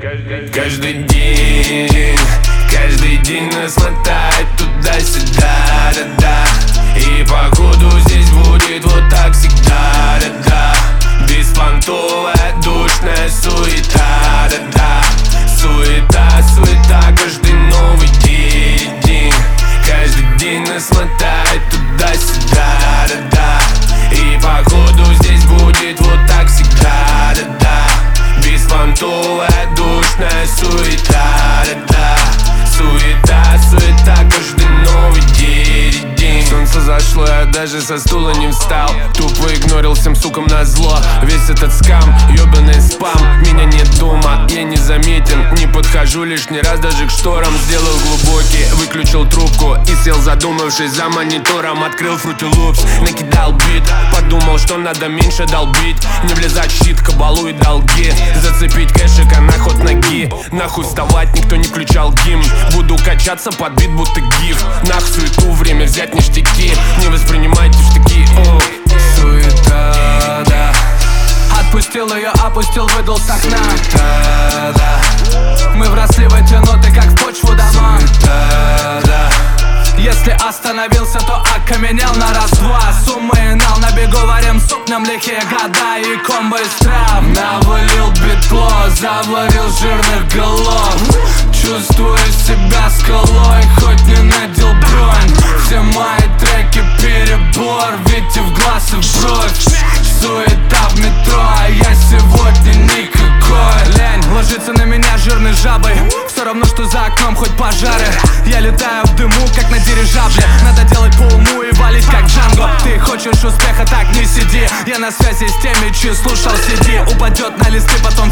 Каждый день нас мотает туда-сюда, да-да. И походу здесь будет вот так всегда, да-да. Беспонтовая, душная суета, да-да. Суета, каждый новый день. Каждый день нас мотает туда-сюда, да-да. И походу здесь будет вот так всегда, да-да. Беспонтовая, душная суета, да-да. Суета, каждый новый день. Солнце зашло, я даже со стула не встал. Тупо игнорил всем сукам назло. Весь этот скам, ёбаный спам. Меня нет дома, я не заметен. Не подхожу лишний раз даже к шторам. Сделал глубокий, выключил трубку и сел, задумавшись за монитором. Открыл Fruity Loops, накидал бит. Подумал, что надо меньше долбить. Не влезать в щит, кабалу и долги. Зацепить кэшика на ход ноги. Нахуй вставать, никто не включал гимн. Буду качаться под бит, будто гиф. Нах суету, время взять ништяки. Не воспринимайте штыки, о. Суета, да. Отпустил ее, опустил, выдал с окна. Суета, да. Мы вросли в эти ноты, как в почву дома. Суета, да. Если остановился, то окаменел на раз-два. Суммы и нал на бегу, варим супням лихие года и комбо из трав. Навалил битло, заварил жирных голов. Чувствую себя скалой, хоть не надел бронь. Все мои треки перебор, видите в глаз и в бровь. Суета в метро, а я сегодня никакой. Лень ложится на меня жирной жабой. Все равно, что за окном хоть пожары. Я летаю в дыму, как на дирижабле. Надо делать по уму и валить как Джанго. Ты хочешь успеха, так не сиди. Я на связи с теми, чьи слушал CD. Упадет на листы, потом